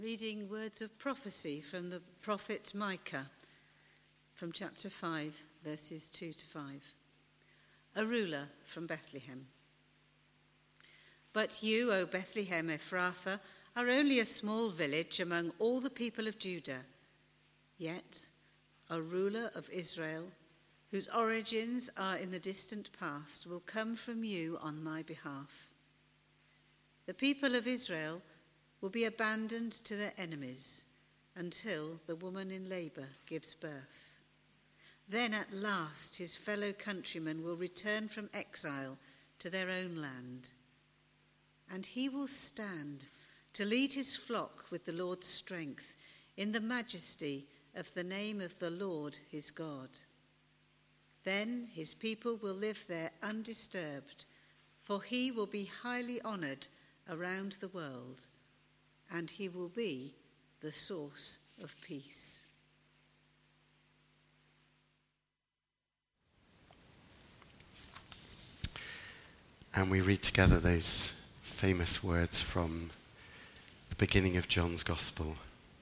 Reading words of prophecy from the prophet Micah from chapter 5, verses 2 to 5. A ruler from Bethlehem. But you, O Bethlehem Ephrathah, are only a small village among all the people of Judah. Yet a ruler of Israel, whose origins are in the distant past, will come from you on my behalf. The people of Israel will be abandoned to their enemies until the woman in labor gives birth. Then at last his fellow countrymen will return from exile to their own land. And he will stand to lead his flock with the Lord's strength in the majesty of the name of the Lord his God. Then his people will live there undisturbed, for he will be highly honored around the world, and he will be the source of peace. And we read together those famous words from the beginning of John's Gospel.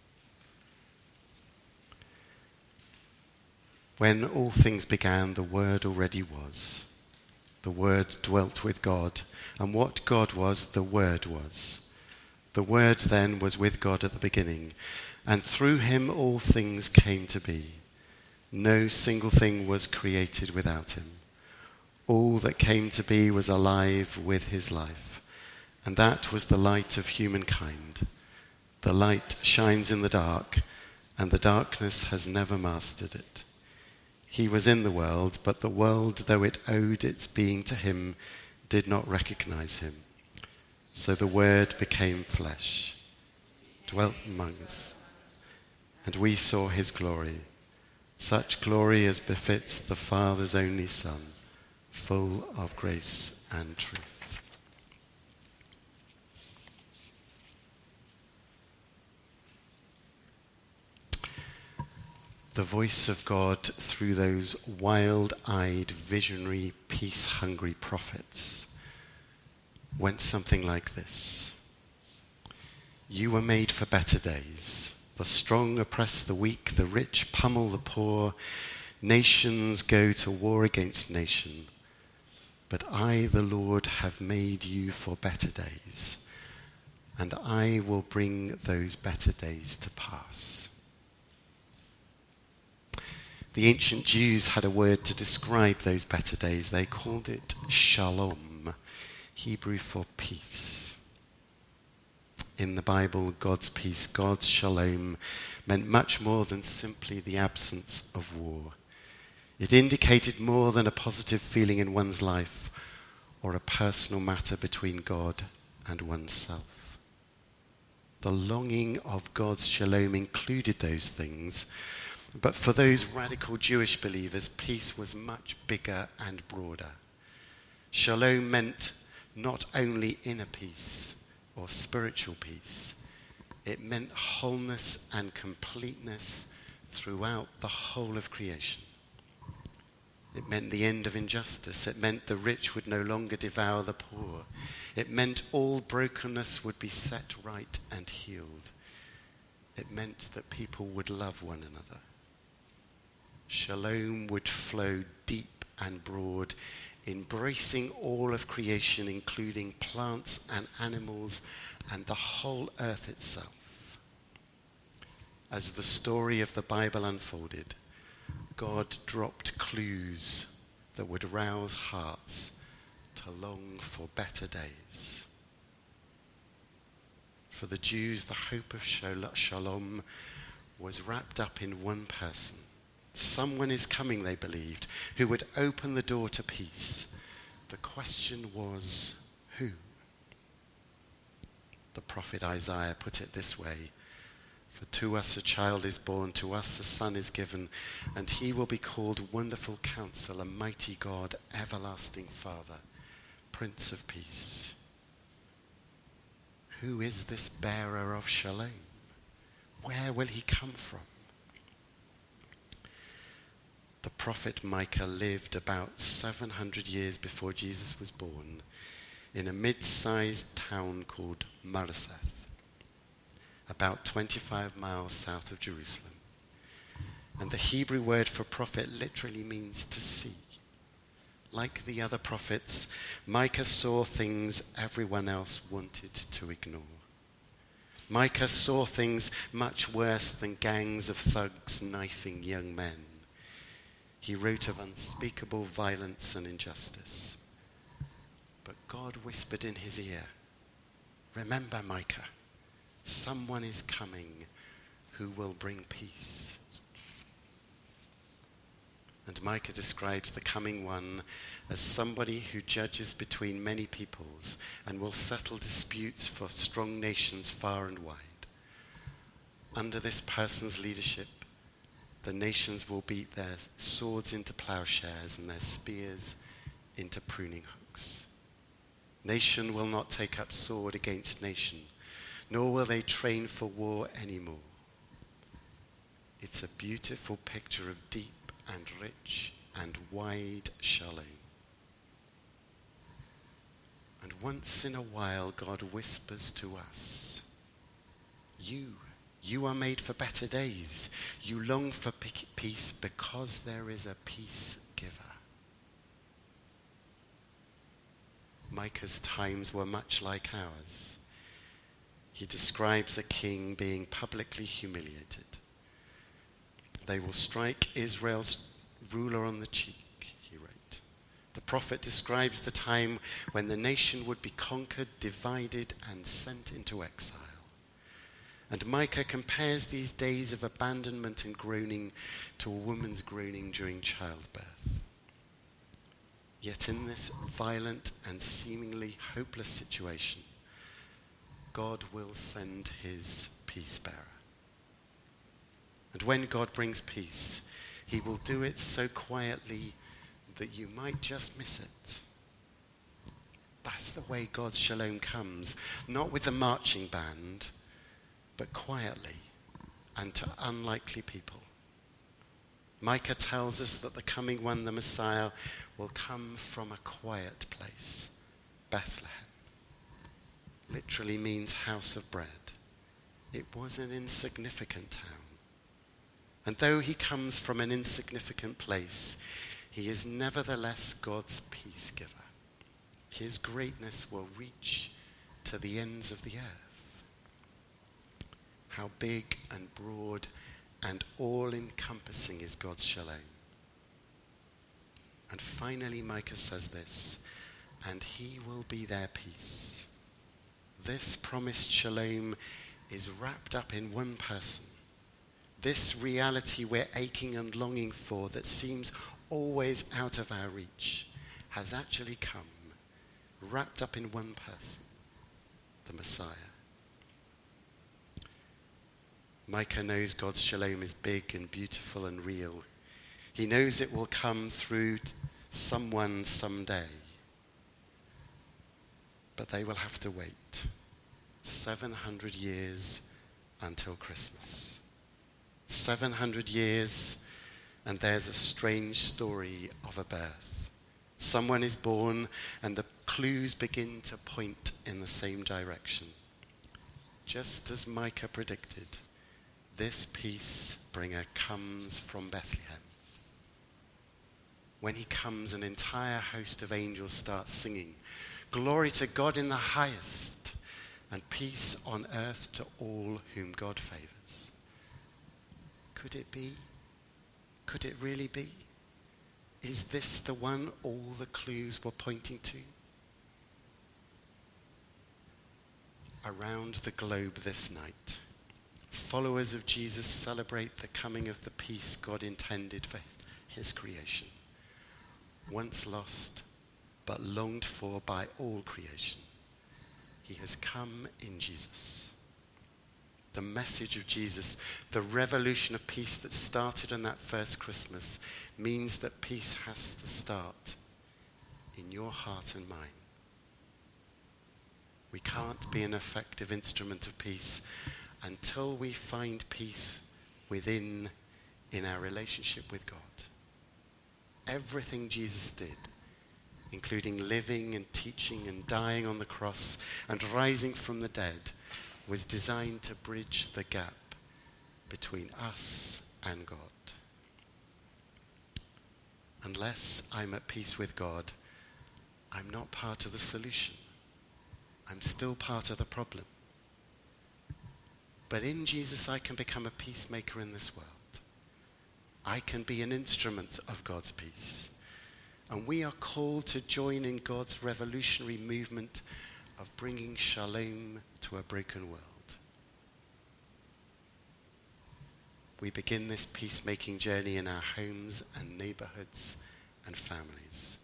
When all things began, the Word already was. The Word dwelt with God, and what God was, the Word was. The Word then was with God at the beginning, and through him all things came to be. No single thing was created without him. All that came to be was alive with his life, and that was the light of humankind. The light shines in the dark, and the darkness has never mastered it. He was in the world, but the world, though it owed its being to him, did not recognize him. So the Word became flesh, dwelt among us, and we saw his glory, such glory as befits the Father's only Son, full of grace and truth. The voice of God through those wild-eyed, visionary, peace-hungry prophets went something like this. You were made for better days. The strong oppress the weak, the rich pummel the poor. Nations go to war against nation. But I, the Lord, have made you for better days, and I will bring those better days to pass. The ancient Jews had a word to describe those better days. They called it shalom, Hebrew for peace. In the Bible, God's peace, God's shalom, meant much more than simply the absence of war. It indicated more than a positive feeling in one's life or a personal matter between God and oneself. The longing of God's shalom included those things, but for those radical Jewish believers, peace was much bigger and broader. Shalom meant not only inner peace or spiritual peace, it meant wholeness and completeness throughout the whole of creation. It meant the end of injustice. It meant the rich would no longer devour the poor. It meant all brokenness would be set right and healed. It meant that people would love one another. Shalom would flow deep and broad, embracing all of creation, including plants and animals and the whole earth itself. As the story of the Bible unfolded, God dropped clues that would rouse hearts to long for better days. For the Jews, the hope of shalom was wrapped up in one person. Someone is coming, they believed, who would open the door to peace. The question was, who? The prophet Isaiah put it this way: for to us a child is born, to us a son is given, and he will be called Wonderful Counselor, Mighty God, Everlasting Father, Prince of Peace. Who is this bearer of shalom? Where will he come from? The prophet Micah lived about 700 years before Jesus was born in a mid-sized town called Maraseth. about 25 miles south of Jerusalem. And the Hebrew word for prophet literally means to see. Like the other prophets, Micah saw things everyone else wanted to ignore. Micah saw things much worse than gangs of thugs knifing young men. He wrote of unspeakable violence and injustice. But God whispered in his ear, "Remember, Micah, someone is coming who will bring peace." And Micah describes the coming one as somebody who judges between many peoples and will settle disputes for strong nations far and wide. Under this person's leadership, the nations will beat their swords into plowshares and their spears into pruning hooks. Nation will not take up sword against nation, nor will they train for war anymore. It's a beautiful picture of deep and rich and wide shalom. And once in a while, God whispers to us, you are made for better days. You long for peace because there is a peace giver. Micah's times were much like ours. He describes a king being publicly humiliated. They will strike Israel's ruler on the cheek, he wrote. The prophet describes the time when the nation would be conquered, divided, and sent into exile. And Micah compares these days of abandonment and groaning to a woman's groaning during childbirth. Yet in this violent and seemingly hopeless situation, God will send his peace bearer. And when God brings peace, he will do it so quietly that you might just miss it. That's the way God's shalom comes, not with the marching band, but quietly and to unlikely people. Micah tells us that the coming one, the Messiah, will come from a quiet place, Bethlehem. Literally means house of bread. It was an insignificant town. And though he comes from an insignificant place, he is nevertheless God's peace giver. His greatness will reach to the ends of the earth. How big and broad and all-encompassing is God's shalom. And finally, Micah says this, and he will be their peace. This promised shalom is wrapped up in one person. This reality we're aching and longing for that seems always out of our reach has actually come, wrapped up in one person, the Messiah. Micah knows God's shalom is big and beautiful and real. He knows it will come through someone someday. But they will have to wait 700 years until Christmas. 700 years, and there's a strange story of a birth. Someone is born, and the clues begin to point in the same direction. Just as Micah predicted, this peace bringer comes from Bethlehem. When he comes, an entire host of angels starts singing, "Glory to God in the highest, and peace on earth to all whom God favors." Could it be? Could it really be? Is this the one all the clues were pointing to? Around the globe this night, followers of Jesus celebrate the coming of the peace God intended for his creation. Once lost, but longed for by all creation. He has come in Jesus. The message of Jesus, the revolution of peace that started on that first Christmas, means that peace has to start in your heart and mine. We can't be an effective instrument of peace until we find peace within, in our relationship with God. Everything Jesus did, including living and teaching and dying on the cross and rising from the dead, was designed to bridge the gap between us and God. Unless I'm at peace with God, I'm not part of the solution. I'm still part of the problem. But in Jesus, I can become a peacemaker in this world. I can be an instrument of God's peace. And we are called to join in God's revolutionary movement of bringing shalom to a broken world. We begin this peacemaking journey in our homes and neighborhoods and families.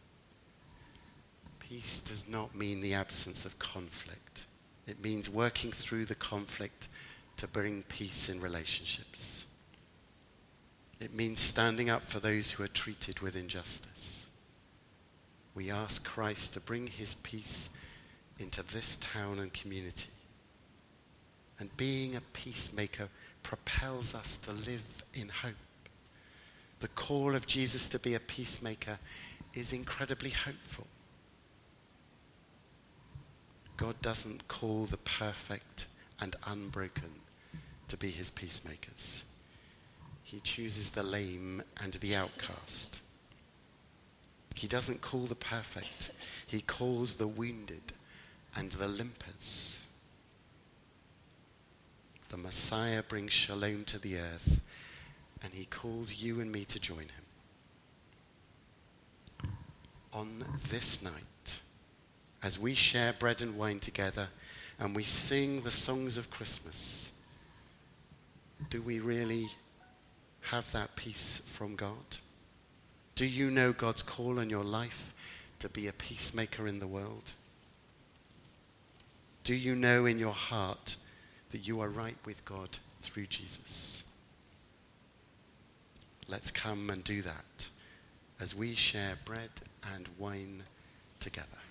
Peace does not mean the absence of conflict. It means working through the conflict to bring peace in relationships. It means standing up for those who are treated with injustice. We ask Christ to bring his peace into this town and community. And being a peacemaker propels us to live in hope. The call of Jesus to be a peacemaker is incredibly hopeful. God doesn't call the perfect and unbroken to be his peacemakers. He chooses the lame and the outcast. He doesn't call the perfect. He calls the wounded and the limpers. The Messiah brings shalom to the earth, and he calls you and me to join him. On this night, as we share bread and wine together and we sing the songs of Christmas, do we really have that peace from God? Do you know God's call on your life to be a peacemaker in the world? Do you know in your heart that you are right with God through Jesus? Let's come and do that as we share bread and wine together.